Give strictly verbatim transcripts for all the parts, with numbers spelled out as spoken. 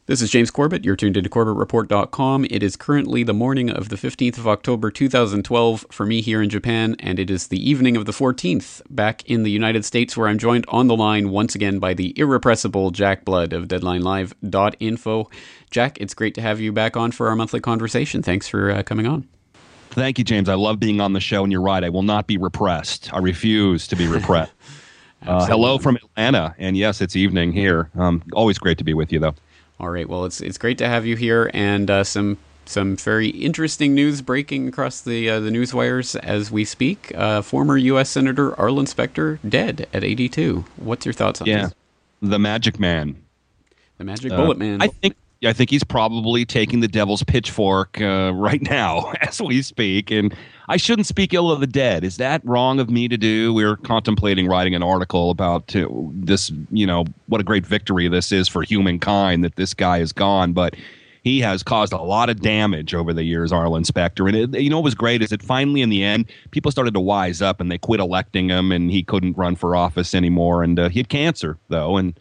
This is James Corbett. You're tuned into Corbett Report dot com. It is currently the morning of the fifteenth of October, two thousand twelve for me here in Japan, and it is the evening of the fourteenth back in the United States, where I'm joined on the line once again by the irrepressible Jack Blood of Deadline Live dot info. Jack, it's great to have you back on for our monthly conversation. Thanks for uh, coming on. Thank you, James. I love being on the show, and you're right. I will not be repressed. I refuse to be repressed. uh, hello from Atlanta, and yes, it's evening here. Um, always great to be with you, though. All right. Well, it's it's great to have you here, and uh, some some very interesting news breaking across the uh, the news wires as we speak. Uh, former U S Senator Arlen Specter dead at eighty-two. What's your thoughts on yeah, this? The Magic Man, the Magic uh, Bullet Man. I think I think he's probably taking the devil's pitchfork uh, right now as we speak. And I shouldn't speak ill of the dead. Is that wrong of me to do? We're contemplating writing an article about uh, this, you know, what a great victory this is for humankind that this guy is gone. But he has caused a lot of damage over the years, Arlen Specter. And, it, you know, what was great is that finally, in the end, people started to wise up and they quit electing him and he couldn't run for office anymore. And uh, he had cancer, though, and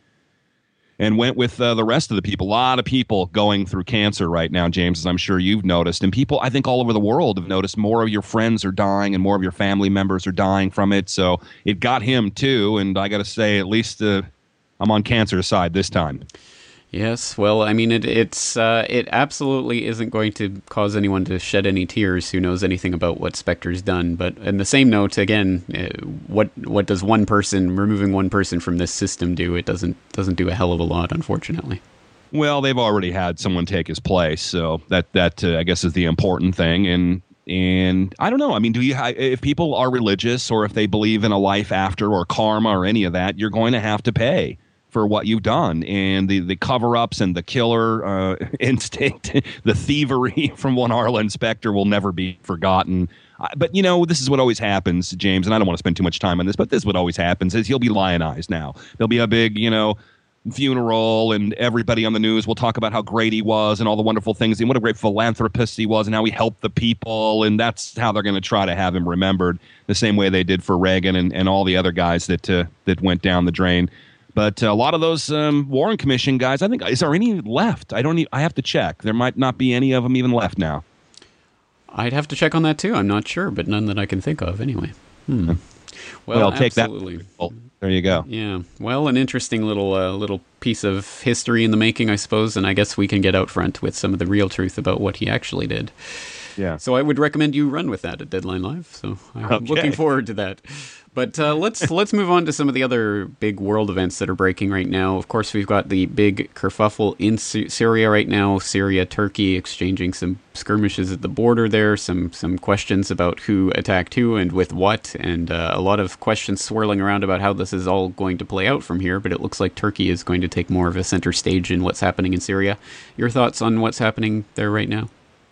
and went with uh, the rest of the people. A lot of people going through cancer right now, James, as I'm sure you've noticed. And people, I think, all over the world have noticed more of your friends are dying and more of your family members are dying from it. So it got him, too. And I got to say, at least uh, I'm on cancer's side this time. Yes, well, I mean, it, it's uh, it absolutely isn't going to cause anyone to shed any tears who knows anything about what Specter's done. But in the same note, again, uh, what what does one person, removing one person from this system do? It doesn't doesn't do a hell of a lot, unfortunately. Well, they've already had someone take his place, so that that uh, I guess is the important thing. And and I don't know. I mean, do you if people are religious or if they believe in a life after or karma or any of that, you're going to have to pay for what you've done. And the, the cover-ups and the killer uh, instinct, the thievery from one Arlen Specter will never be forgotten. Uh, but, you know, this is what always happens, James, and I don't want to spend too much time on this, but this is what always happens, is he'll be lionized now. There'll be a big, you know, funeral, and everybody on the news will talk about how great he was and all the wonderful things and what a great philanthropist he was and how he helped the people, and that's how they're going to try to have him remembered, the same way they did for Reagan and, and all the other guys that uh, that went down the drain. But a lot of those um, Warren Commission guys, I think, is there any left? I don't. Even, I have to check. There might not be any of them even left now. I'd have to check on that too. I'm not sure, but none that I can think of anyway. Hmm. Well, well, I'll take absolutely. that. Well, there you go. Yeah. Well, an interesting little uh, little piece of history in the making, I suppose, and I guess we can get out front with some of the real truth about what he actually did. Yeah. So I would recommend you run with that at Deadline Live. So I'm okay. looking forward to that. But uh, let's let's move on to some of the other big world events that are breaking right now. Of course, we've got the big kerfuffle in Sy- Syria right now. Syria, Turkey exchanging some skirmishes at the border there. Some some questions about who attacked who and with what, and uh, a lot of questions swirling around about how this is all going to play out from here. But it looks like Turkey is going to take more of a center stage in what's happening in Syria. Your thoughts on what's happening there right now?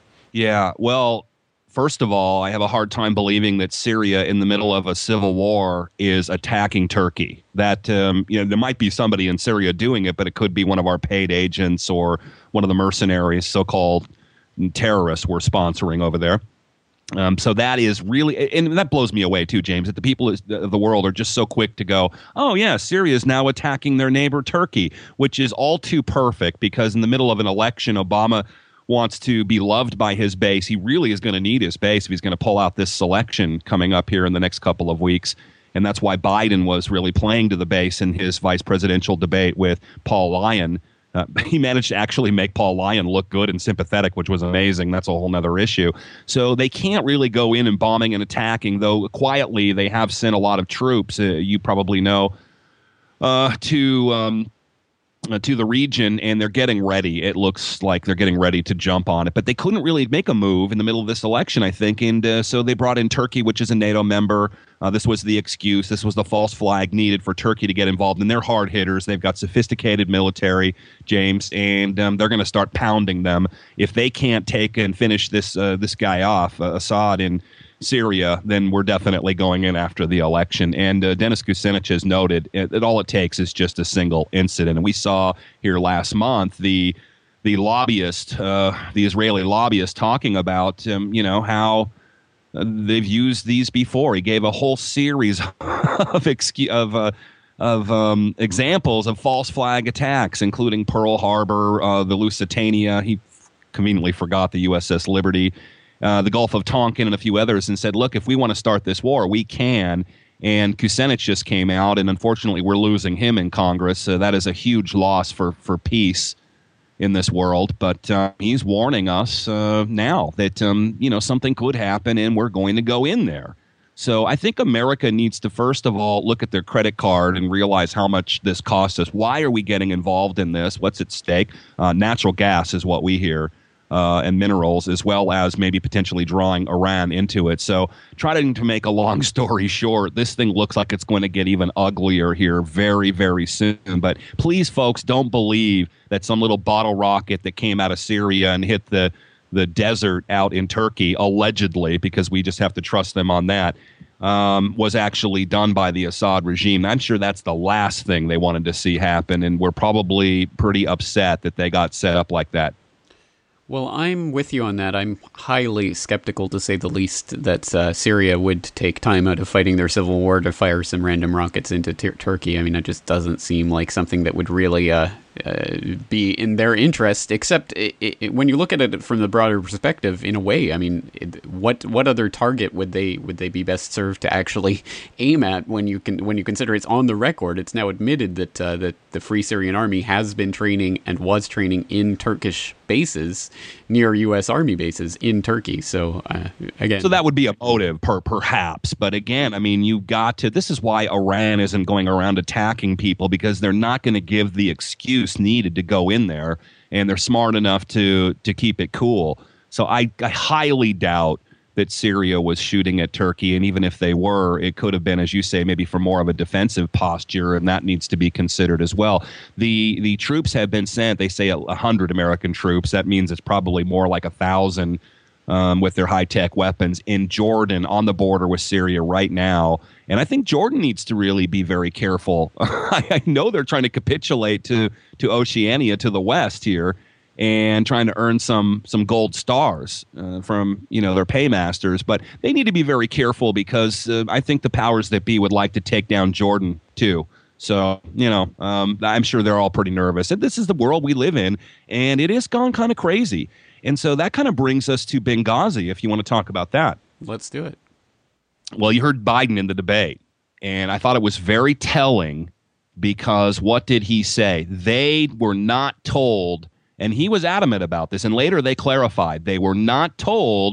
Yeah, well, first of all, I have a hard time believing that Syria, in the middle of a civil war, is attacking Turkey. That um, you know, there might be somebody in Syria doing it, but it could be one of our paid agents or one of the mercenaries, so-called terrorists we're sponsoring over there. Um, so that is really, and that blows me away too, James, that the people of the world are just so quick to go, oh yeah, Syria is now attacking their neighbor Turkey, which is all too perfect because in the middle of an election, Obama wants to be loved by his base. He really is going to need his base if he's going to pull out this selection coming up here in the next couple of weeks. And that's why Biden was really playing to the base in his vice presidential debate with Paul Lyon. Uh, he managed to actually make Paul Lyon look good and sympathetic, which was amazing. That's a whole nother issue. So they can't really go in and bombing and attacking, though quietly they have sent a lot of troops, uh, you probably know, uh, to... Um, Uh, to the region, and they're getting ready. It looks like they're getting ready to jump on it, but they couldn't really make a move in the middle of this election, I think, and uh, so they brought in Turkey, which is a NATO member. Uh, this was the excuse. This was the false flag needed for Turkey to get involved, and they're hard hitters. They've got sophisticated military, James, and um, they're going to start pounding them. If they can't take and finish this uh, this guy off, uh, Assad, in Syria, then we're definitely going in after the election. And uh, Dennis Kucinich has noted that all it takes is just a single incident. And we saw here last month the the lobbyist, uh, the Israeli lobbyist, talking about um, you know how uh, they've used these before. He gave a whole series of excu- of uh, of um, examples of false flag attacks, including Pearl Harbor, uh, the Lusitania. He conveniently forgot the U S S Liberty, uh, the Gulf of Tonkin, and a few others, and said, look, if we want to start this war, we can. And Kucinich just came out, and unfortunately we're losing him in Congress. So that is a huge loss for, for peace in this world. But uh, he's warning us uh, now that um, you know something could happen, and we're going to go in there. So I think America needs to, first of all, look at their credit card and realize how much this costs us. Why are we getting involved in this? What's at stake? Uh, natural gas is what we hear, uh, and minerals, as well as maybe potentially drawing Iran into it. So trying to make a long story short, this thing looks like it's going to get even uglier here very, very soon. But please, folks, don't believe that some little bottle rocket that came out of Syria and hit the the desert out in Turkey, allegedly, because we just have to trust them on that, um, was actually done by the Assad regime. I'm sure that's the last thing they wanted to see happen, and we're probably pretty upset that they got set up like that. Well, I'm with you on that. I'm highly skeptical, to say the least, that uh, Syria would take time out of fighting their civil war to fire some random rockets into t- Turkey. I mean, it just doesn't seem like something that would really uh, uh, be in their interest, except it, it, when you look at it from the broader perspective, in a way. I mean, it, what what other target would they would they be best served to actually aim at when you can when you consider it's on the record? It's now admitted that uh, that the Free Syrian Army has been training and was training in Turkish bases near U S Army bases in Turkey. So uh, again, so that would be a motive, per perhaps. But again, I mean, you've got to. This is why Iran isn't going around attacking people, because they're not going to give the excuse needed to go in there, and they're smart enough to to keep it cool. So I, I highly doubt that Syria was shooting at Turkey, and even if they were, it could have been, as you say, maybe for more of a defensive posture, and that needs to be considered as well. The the troops have been sent. They say a, a hundred American troops. That means it's probably more like a thousand um, with their high-tech weapons in Jordan on the border with Syria right now. And I think Jordan needs to really be very careful. I, I know they're trying to capitulate to to Oceania, to the west here, and trying to earn some some gold stars uh, from you know their paymasters, but they need to be very careful, because uh, I think the powers that be would like to take down Jordan too. So you know, um, I'm sure they're all pretty nervous. And this is the world we live in, and it has gone kind of crazy. And so that kind of brings us to Benghazi, if you want to talk about that. Let's do it. Well, you heard Biden in the debate, and I thought it was very telling, because what did he say? They were not told. And he was adamant about this, and later they clarified. They were not told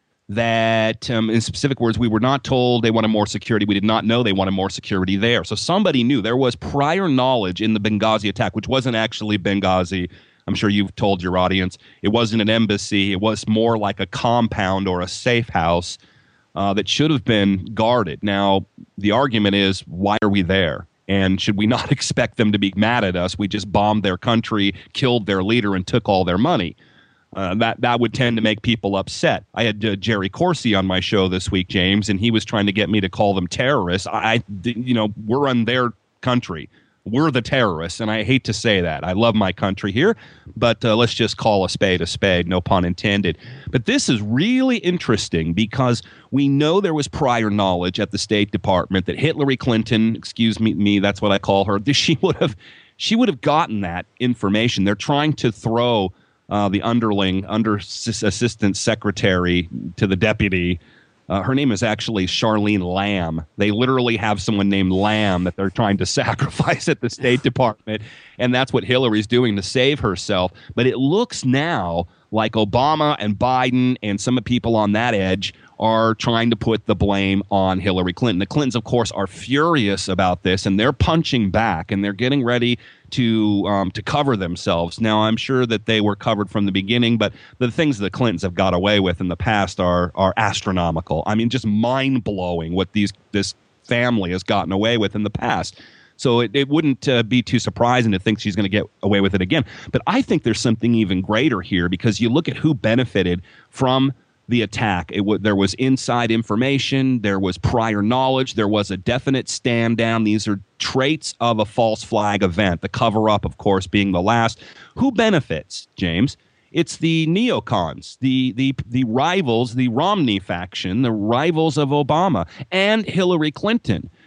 that, um, in specific words, we were not told they wanted more security. We did not know they wanted more security there. So somebody knew. There was prior knowledge in the Benghazi attack, which wasn't actually Benghazi. I'm sure you've told your audience. It wasn't an embassy. It was more like a compound or a safe house uh, that should have been guarded. Now, the argument is, why are we there? And should we not expect them to be mad at us? We just bombed their country, killed their leader, and took all their money. Uh, that that would tend to make people upset. I had uh, Jerry Corsi on my show this week, James, and he was trying to get me to call them terrorists. I, I you know, we're on their country. We're the terrorists, and I hate to say that. I love my country here, but uh, let's just call a spade a spade, no pun intended. But this is really interesting, because we know there was prior knowledge at the State Department that Hillary Clinton, excuse me, me that's what I call her, she would have she would have gotten that information. They're trying to throw uh, the underling, under assistant secretary to the deputy. Uh, her name is actually Charlene Lamb. They literally have someone named Lamb that they're trying to sacrifice at the State Department, and that's what Hillary's doing to save herself. But it looks now like Obama and Biden and some of the people on that edge are trying to put the blame on Hillary Clinton. The Clintons, of course, are furious about this, and they're punching back, and they're getting ready to um, to cover themselves. Now, I'm sure that they were covered from the beginning, but the things the Clintons have got away with in the past are are astronomical. I mean, just mind-blowing what these this family has gotten away with in the past. So it, it wouldn't uh, be too surprising to think she's going to get away with it again. But I think there's something even greater here, because you look at who benefited from the attack. It w- there was inside information, there was prior knowledge, there was a definite stand down. These are traits of a false flag event, the cover-up, of course, being the last. Who benefits, James? It's the neocons, the, the, the rivals, the Romney faction, the rivals of Obama, and Hillary Clinton.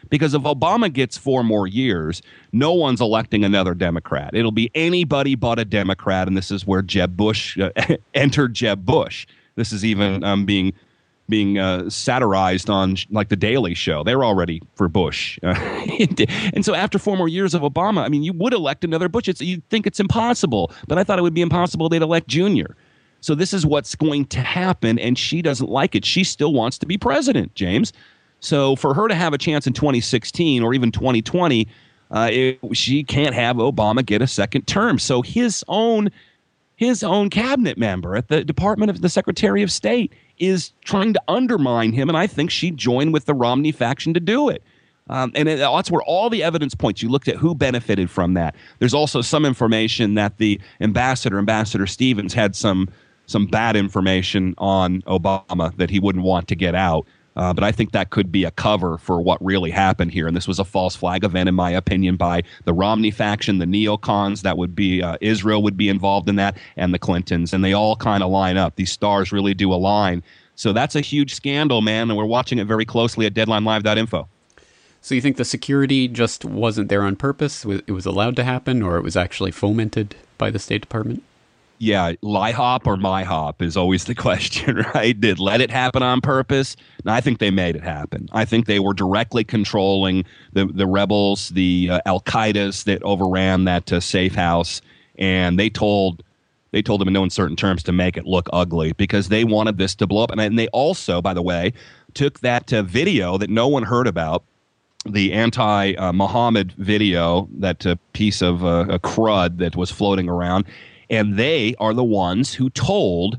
Because if Obama gets four more years, no one's electing another Democrat. It'll be anybody but a Democrat, and this is where Jeb Bush uh, entered Jeb Bush. This is even um, being being uh, satirized on like the Daily Show. They're already for Bush. Uh, and so after four more years of Obama, I mean, you would elect another Bush. It's, you'd think it's impossible, but I thought it would be impossible they'd elect Junior. So this is what's going to happen, and she doesn't like it. She still wants to be president, James. So for her to have a chance in twenty sixteen or even twenty twenty, uh, it, she can't have Obama get a second term. So his own his own cabinet member at the Department of the Secretary of State is trying to undermine him, and I think she joined with the Romney faction to do it. Um, and it, that's where all the evidence points. You looked at who benefited from that. There's also some information that the ambassador, Ambassador Stevens, had some some bad information on Obama that he wouldn't want to get out. Uh, but I think that could be a cover for what really happened here. And this was a false flag event, in my opinion, by the Romney faction, the neocons. That would be uh, Israel would be involved in that, and the Clintons. And they all kind of line up. These stars really do align. So that's a huge scandal, man. And we're watching it very closely at deadline live dot info. So you think the security just wasn't there on purpose? It was allowed to happen, or it was actually fomented by the State Department? Yeah, lie hop or my hop is always the question, right? Did let it happen on purpose? No, I think they made it happen. I think they were directly controlling the, the rebels, the uh, Al-Qaedas that overran that uh, safe house, and they told they told them in no uncertain terms to make it look ugly because they wanted this to blow up. And, and they also, by the way, took that uh, video that no one heard about, the anti-Muhammad uh, video, that uh, piece of uh, a crud that was floating around, and they are the ones who told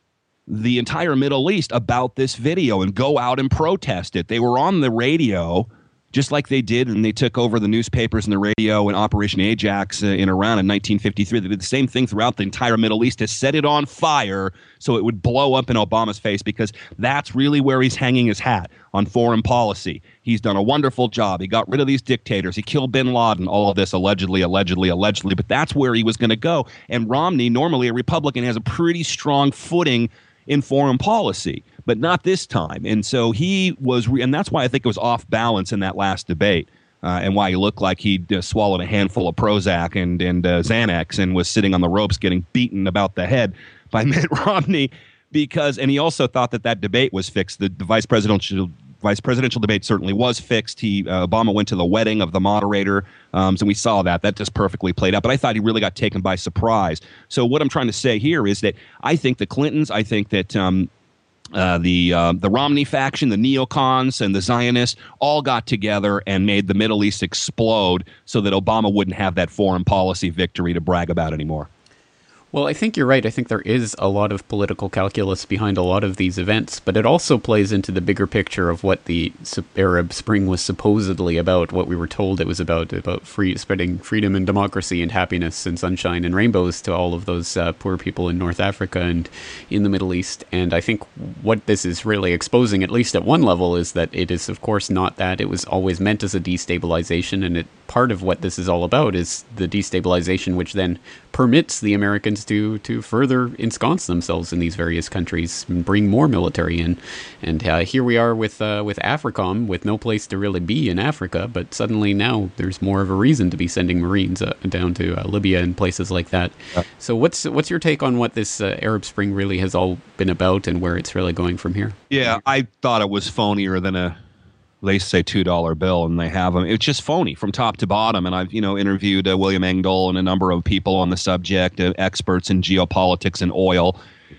the entire Middle East about this video and go out and protest it. They were on the radio just like they did, and they took over the newspapers and the radio in Operation Ajax uh, in Iran in nineteen fifty-three. They did the same thing throughout the entire Middle East to set it on fire so it would blow up in Obama's face, because that's really where he's hanging his hat on foreign policy. He's done a wonderful job. He got rid of these dictators. He killed bin Laden, all of this allegedly, allegedly, allegedly, but that's where he was going to go. And Romney, normally a Republican, has a pretty strong footing in foreign policy, but not this time. And so he was, re- and that's why I think it was off balance in that last debate, uh, and why he looked like he'd uh, swallowed a handful of Prozac and, and uh, Xanax and was sitting on the ropes getting beaten about the head by Mitt Romney, because, and he also thought that that debate was fixed. The, the vice presidential vice presidential debate certainly was fixed. He uh, Obama went to the wedding of the moderator, um, so we saw that. That just perfectly played out. But I thought he really got taken by surprise. So what I'm trying to say here is that I think the Clintons, I think that um, uh, the uh, the Romney faction, the neocons, and the Zionists all got together and made the Middle East explode so that Obama wouldn't have that foreign policy victory to brag about anymore. Well, I think you're right. I think there is a lot of political calculus behind a lot of these events, but it also plays into the bigger picture of what the Arab Spring was supposedly about, what we were told it was about, about free, spreading freedom and democracy and happiness and sunshine and rainbows to all of those uh, poor people in North Africa and in the Middle East. And I think what this is really exposing, at least at one level, is that it is, of course, not that. It was always meant as a destabilization, and it part of what this is all about is the destabilization, which then permits the Americans to to further ensconce themselves in these various countries and bring more military in. And uh, here we are with uh, with AFRICOM, with no place to really be in Africa, but suddenly now there's more of a reason to be sending Marines uh, down to uh, Libya and places like that. Yeah. So what's what's your take on what this uh, Arab Spring really has all been about and where it's really going from here? Yeah, I thought it was phonier than a they say two dollar bill, and they have them. It's just phony from top to bottom. And I've, you know, interviewed uh, William Engdahl and a number of people on the subject, uh, experts in geopolitics and oil.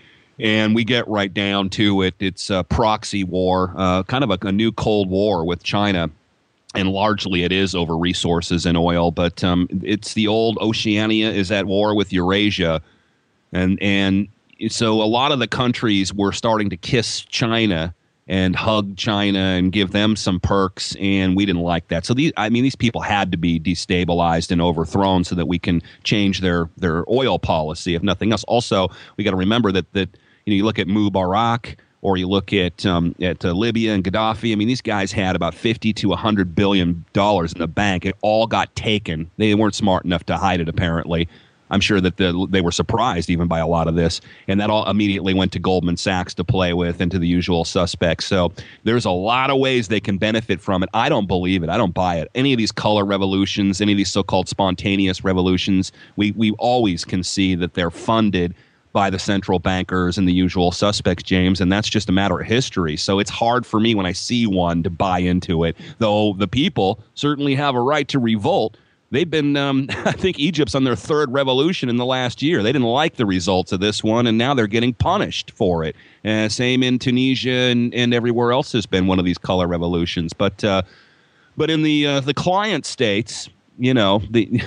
And we get right down to it. It's a proxy war, uh, kind of a, a new Cold War with China. And largely it is over resources and oil. But um, it's the old Oceania is at war with Eurasia. And, and so a lot of the countries were starting to kiss China and hug China and give them some perks, and we didn't like that. So these, I mean, these people had to be destabilized and overthrown so that we can change their their oil policy, if nothing else. Also, we got to remember that that you know, you look at Mubarak, or you look at um, at uh, Libya and Gaddafi. I mean, these guys had about fifty to a hundred billion dollars in the bank. It all got taken. They weren't smart enough to hide it, apparently. I'm sure that the, they were surprised even by a lot of this, and that all immediately went to Goldman Sachs to play with and to the usual suspects. So there's a lot of ways they can benefit from it. I don't believe it. I don't buy it. Any of these color revolutions, any of these so-called spontaneous revolutions, we we always can see that they're funded by the central bankers and the usual suspects, James, and that's just a matter of history. So it's hard for me when I see one to buy into it, though the people certainly have a right to revolt. They've been, um, I think Egypt's on their third revolution in the last year. They didn't like the results of this one, and now they're getting punished for it. Uh, same in Tunisia and, and everywhere else has been one of these color revolutions. But uh, but in the uh, the client states, you know, the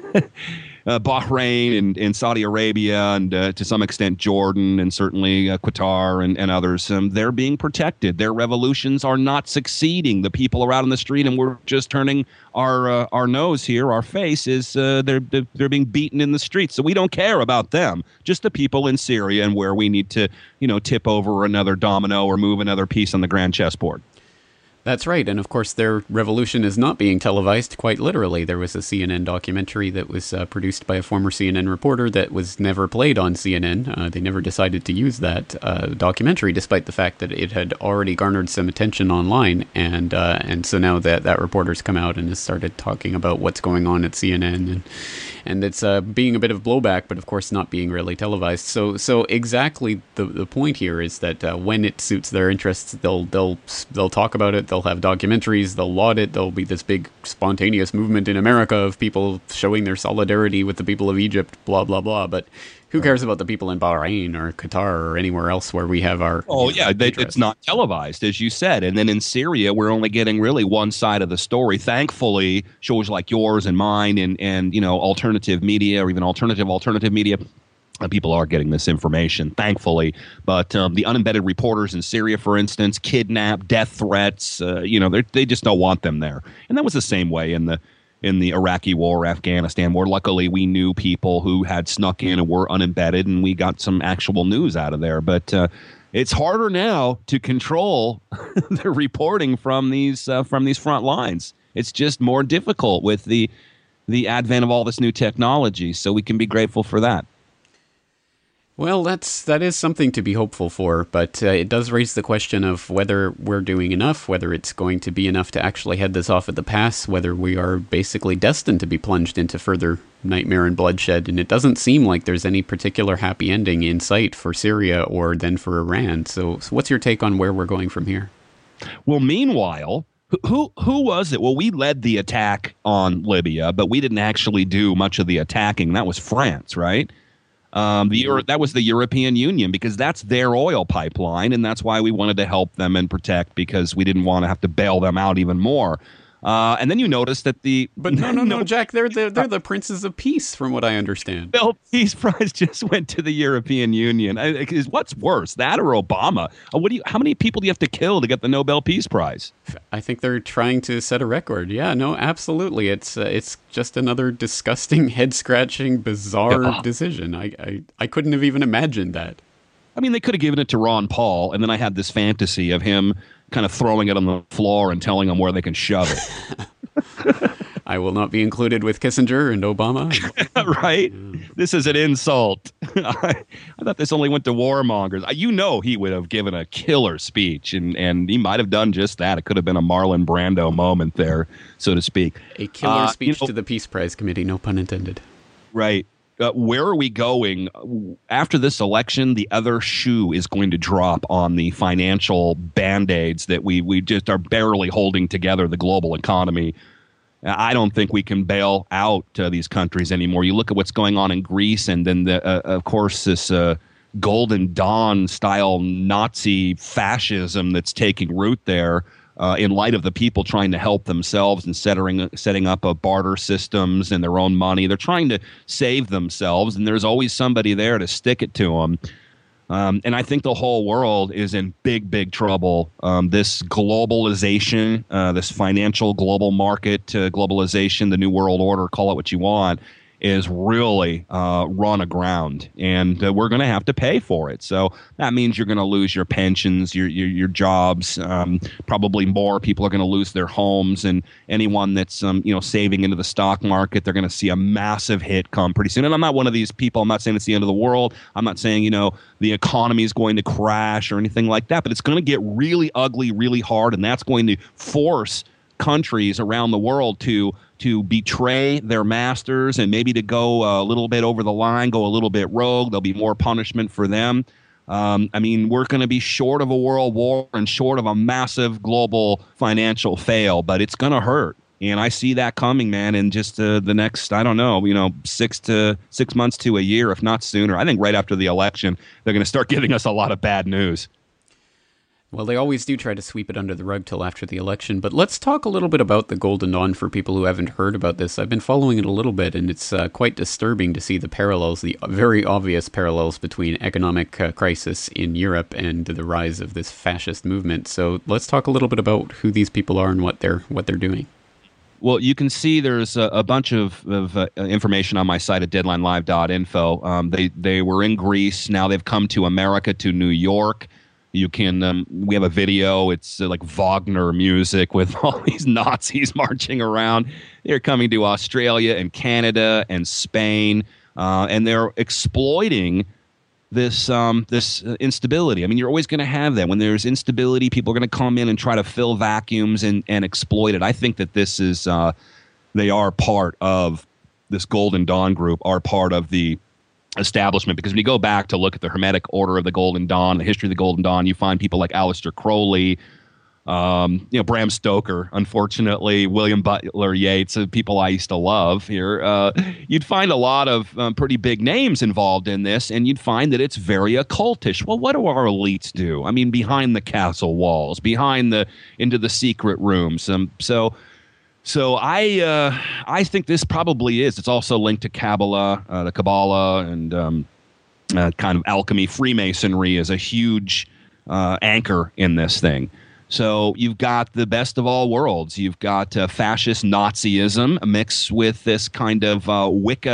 uh, Bahrain and, and Saudi Arabia and uh, to some extent Jordan and certainly uh, Qatar and, and others, um, they're being protected. Their revolutions are not succeeding. The people are out on the street and we're just turning our uh, our nose here. Our face is uh, they're, they're being beaten in the streets. So we don't care about them, just the people in Syria and where we need to, you know, tip over another domino or move another piece on the grand chessboard. That's right. And of course, their revolution is not being televised, quite literally. There was a C N N documentary that was uh, produced by a former C N N reporter that was never played on C N N. Uh, they never decided to use that uh, documentary, despite the fact that it had already garnered some attention online. And uh, and so now that, that reporter's come out and has started talking about what's going on at C N N. And, and it's uh, being a bit of blowback, but of course not being really televised. So so exactly the the point here is that uh, when it suits their interests, they'll they'll they'll talk about it. They'll have documentaries, they'll laud it, there'll be this big spontaneous movement in America of people showing their solidarity with the people of Egypt, blah, blah, blah. But who cares about the people in Bahrain or Qatar or anywhere else where we have our... Oh, yeah, they, it's not televised, as you said. And then in Syria, we're only getting really one side of the story. Thankfully, shows like yours and mine and, and you know, alternative media or even alternative alternative media, Uh, people are getting this information, thankfully. But um, the unembedded reporters in Syria, for instance, kidnapped, death threats, uh, you know, they just don't want them there. And that was the same way in the in the Iraqi war, Afghanistan war. Luckily, we knew people who had snuck in and were unembedded, and we got some actual news out of there. But uh, it's harder now to control the reporting from these uh, from these front lines. It's just more difficult with the the advent of all this new technology. So we can be grateful for that. Well, that's that is something to be hopeful for, but uh, it does raise the question of whether we're doing enough, whether it's going to be enough to actually head this off at the pass, whether we are basically destined to be plunged into further nightmare and bloodshed. And it doesn't seem like there's any particular happy ending in sight for Syria or then for Iran. So, so what's your take on where we're going from here? Well, meanwhile, who who was it? Well, we led the attack on Libya, but we didn't actually do much of the attacking. That was France, right? Um, the Euro- that was the European Union, because that's their oil pipeline, and that's why we wanted to help them and protect, because we didn't want to have to bail them out even more. Uh, and then you notice that the but no no no Jack, they're the, they're the princes of peace, from what I understand. Nobel Peace Prize just went to the European Union. I, is what's worse, that or Obama? Uh, what do you? How many people do you have to kill to get the Nobel Peace Prize? I think they're trying to set a record. Yeah, no, absolutely. It's uh, it's just another disgusting, head scratching, bizarre yeah. decision. I, I I couldn't have even imagined that. I mean, they could have given it to Ron Paul, and then I had this fantasy of him kind of throwing it on the floor and telling them where they can shove it. I will not be included with Kissinger and Obama. Right? Yeah. This is an insult. I, I thought this only went to warmongers. You know he would have given a killer speech, and, and he might have done just that. It could have been a Marlon Brando moment there, so to speak. A killer uh, speech you know, to the Peace Prize Committee, no pun intended. Right. Uh, where are we going? After this election, the other shoe is going to drop on the financial band-aids that we, we just are barely holding together the global economy. I don't think we can bail out uh, these countries anymore. You look at what's going on in Greece, and then, the, uh, of course, this uh, Golden Dawn-style Nazi fascism that's taking root there. Uh, in light of the people trying to help themselves and setting, setting up a barter systems and their own money. They're trying to save themselves, and there's always somebody there to stick it to them. Um, and I think the whole world is in big, big trouble. Um, this globalization, uh, this financial global market uh, globalization, the new world order, call it what you want, is really uh, run aground, and uh, we're going to have to pay for it. So that means you're going to lose your pensions, your your, your jobs. Um, probably more people are going to lose their homes, and anyone that's um, you know saving into the stock market, they're going to see a massive hit come pretty soon. And I'm not one of these people. I'm not saying it's the end of the world. I'm not saying you know the economy is going to crash or anything like that. But it's going to get really ugly, really hard, and that's going to force countries around the world to to betray their masters and maybe to go a little bit over the line, go a little bit rogue. There'll be more punishment for them. Um, I mean, we're going to be short of a world war and short of a massive global financial fail, but it's going to hurt. And I see that coming, man, in just uh, the next, I don't know, you know, six to six months to a year, if not sooner. I think right after the election, they're going to start giving us a lot of bad news. Well, they always do try to sweep it under the rug till after the election. But let's talk a little bit about the Golden Dawn for people who haven't heard about this. I've been following it a little bit, and it's uh, quite disturbing to see the parallels, the very obvious parallels between economic uh, crisis in Europe and the rise of this fascist movement. So let's talk a little bit about who these people are and what they're what they're doing. Well, you can see there's a, a bunch of, of uh, information on my site at deadline live dot info. Um, they they were in Greece. Now they've come to America, to New York. You can, um, we have a video. It's uh, like Wagner music with all these Nazis marching around. They're coming to Australia and Canada and Spain, uh, and they're exploiting this um, this uh, instability. I mean, you're always going to have that. When there's instability, people are going to come in and try to fill vacuums and, and exploit it. I think that this is, uh, they are part of this Golden Dawn group, are part of the establishment, because when you go back to look at the Hermetic Order of the Golden Dawn, the history of the Golden Dawn, you find people like Aleister Crowley, um, you know, Bram Stoker, unfortunately, William Butler Yeats, uh, people I used to love here. Uh, you'd find a lot of um, pretty big names involved in this, and you'd find that it's very occultish. Well, what do our elites do? I mean, behind the castle walls, behind the, into the secret rooms. Um, so... So I uh, I think this probably is. It's also linked to Kabbalah, uh, the Kabbalah, and um, uh, kind of alchemy. Freemasonry is a huge uh, anchor in this thing. So you've got the best of all worlds. You've got uh, fascist Nazism mixed with this kind of uh,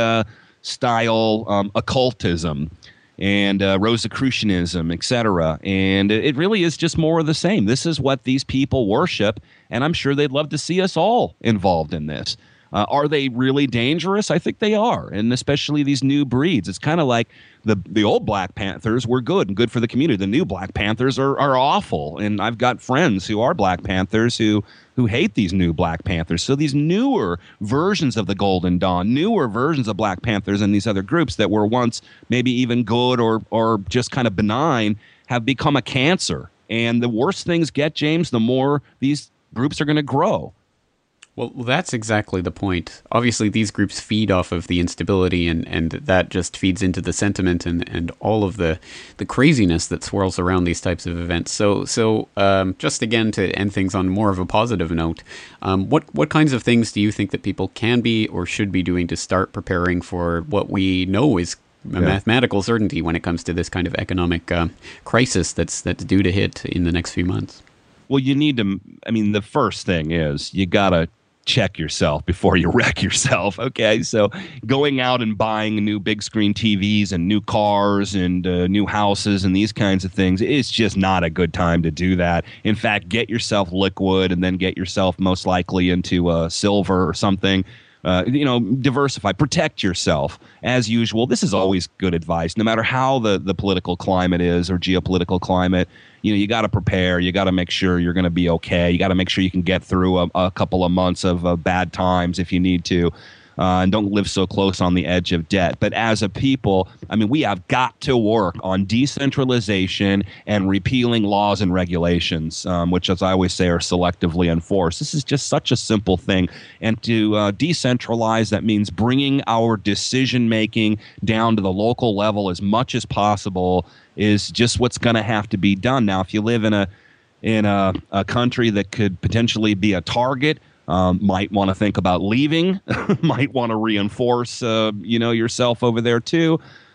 Wicca-style um, occultism and uh, Rosicrucianism, et cetera. And it really is just more of the same. This is what these people worship, and I'm sure they'd love to see us all involved in this. Uh, are they really dangerous? I think they are, and especially these new breeds. It's kind of like the the old Black Panthers were good and good for the community. The new Black Panthers are, are awful, and I've got friends who are Black Panthers who who hate these new Black Panthers. So these newer versions of the Golden Dawn, newer versions of Black Panthers and these other groups that were once maybe even good or or just kind of benign have become a cancer. And the worse things get, James, the more these groups are going to grow. Well, that's exactly the point. Obviously, these groups feed off of the instability, and, and that just feeds into the sentiment and, and all of the, the craziness that swirls around these types of events. So, so um, just again to end things on more of a positive note, um, what what kinds of things do you think that people can be or should be doing to start preparing for what we know is a yeah. mathematical certainty when it comes to this kind of economic uh, crisis that's that's due to hit in the next few months? Well, you need to. I mean, the first thing is you gotta check yourself before you wreck yourself. Okay, so going out and buying new big screen T Vs and new cars and uh, new houses and these kinds of things, it's just not a good time to do that. In fact, get yourself liquid and then get yourself most likely into uh, silver or something. Uh, you know, diversify, protect yourself as usual. This is always good advice, no matter how the, the political climate is or geopolitical climate. You know, you got to prepare. You got to make sure you're going to be okay. You got to make sure you can get through a, a couple of months of uh, bad times if you need to. Uh, and don't live so close on the edge of debt. But as a people, I mean, we have got to work on decentralization and repealing laws and regulations, um, which, as I always say, are selectively enforced. This is just such a simple thing. And to uh, decentralize, that means bringing our decision-making down to the local level as much as possible is just what's going to have to be done. Now, if you live in a in a, a country that could potentially be a target, Um, might want to think about leaving, might want to reinforce, uh, you know, yourself over there too.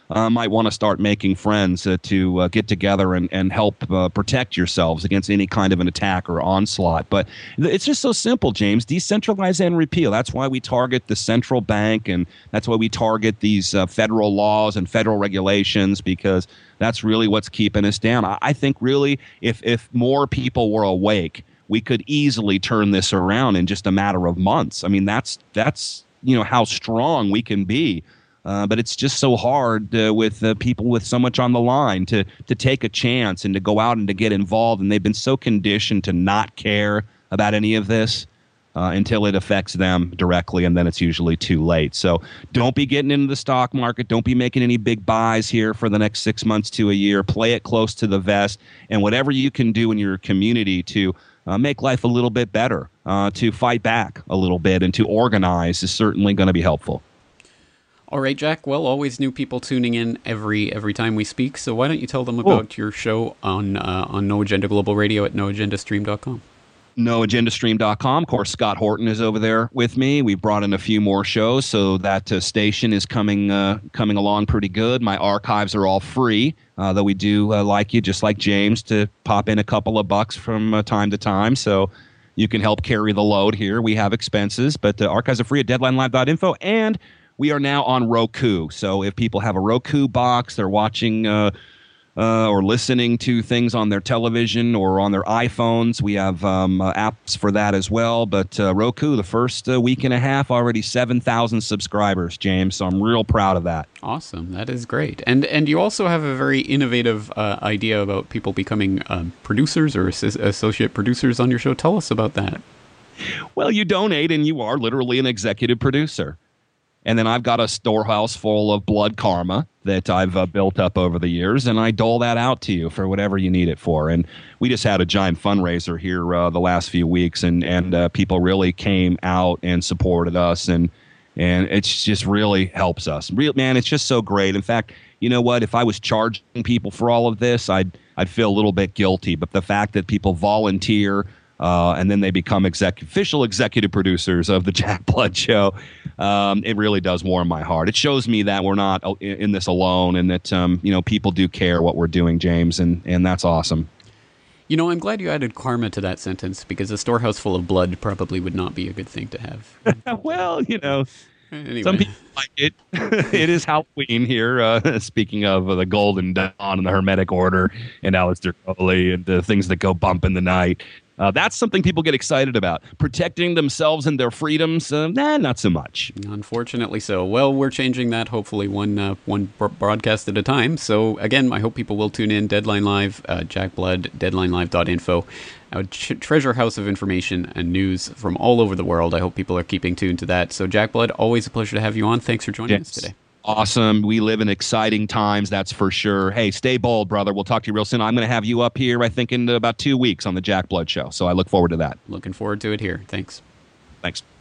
uh, might want to start making friends uh, to uh, get together and, and help uh, protect yourselves against any kind of an attack or onslaught. But it's just so simple, James. Decentralize and repeal. That's why we target the central bank, and that's why we target these uh, federal laws and federal regulations, because that's really what's keeping us down. I, I think really if, if more people were awake, we could easily turn this around in just a matter of months. I mean, that's that's you know how strong we can be. Uh, but it's just so hard uh, with uh, people with so much on the line to to take a chance and to go out and to get involved. And they've been so conditioned to not care about any of this uh, until it affects them directly, and then it's usually too late. So don't be getting into the stock market. Don't be making any big buys here for the next six months to a year. Play it close to the vest. And whatever you can do in your community to uh, make life a little bit better, uh, to fight back a little bit and to organize is certainly going to be helpful. All right, Jack. Well, always new people tuning in every every time we speak. So why don't you tell them about oh. your show on uh, on No Agenda Global Radio at no agenda stream dot com? no agenda stream dot com. Of course, Scott Horton is over there with me. We've brought in a few more shows, so that uh, station is coming uh, coming along pretty good. My archives are all free, uh, though we do uh, like you, just like James, to pop in a couple of bucks from uh, time to time. So you can help carry the load here. We have expenses, but the archives are free at deadline live dot info, and we are now on Roku. So if people have a Roku box, they're watching uh, uh, or listening to things on their television or on their iPhones, we have um, uh, apps for that as well. But uh, Roku, the first uh, week and a half, already seven thousand subscribers, James. So I'm real proud of that. Awesome. That is great. And and you also have a very innovative uh, idea about people becoming um, producers or as- associate producers on your show. Tell us about that. Well, you donate and you are literally an executive producer. And then I've got a storehouse full of blood karma that I've uh, built up over the years, and I dole that out to you for whatever you need it for. And we just had a giant fundraiser here uh, the last few weeks, and and uh, people really came out and supported us, and and it's just really helps us. Real man, it's just so great. In fact, you know what? If I was charging people for all of this, I'd I'd feel a little bit guilty. But the fact that people volunteer. Uh, and then they become exec- official executive producers of the Jack Blood Show. Um, it really does warm my heart. It shows me that we're not in, in this alone, and that um, you know people do care what we're doing, James, and, and that's awesome. You know, I'm glad you added karma to that sentence, because a storehouse full of blood probably would not be a good thing to have. Well, you know, anyway. Some people like it. It is Halloween here. Uh, speaking of uh, the Golden Dawn and the Hermetic Order and Aleister Crowley and the things that go bump in the night. Uh, that's something people get excited about. Protecting themselves and their freedoms, uh, nah, not so much. Unfortunately so. Well, we're changing that, hopefully one uh, one broadcast at a time. So, again, I hope people will tune in. Deadline Live, uh, Jack Blood, deadline live dot info. A ch- treasure house of information and news from all over the world. I hope people are keeping tuned to that. So, Jack Blood, always a pleasure to have you on. Thanks for joining yes. us today. Awesome. We live in exciting times, that's for sure. Hey, stay bold, brother. We'll talk to you real soon. I'm going to have you up here, I think, in about two weeks on the Jack Blood Show. So I look forward to that. Looking forward to it here. Thanks. Thanks.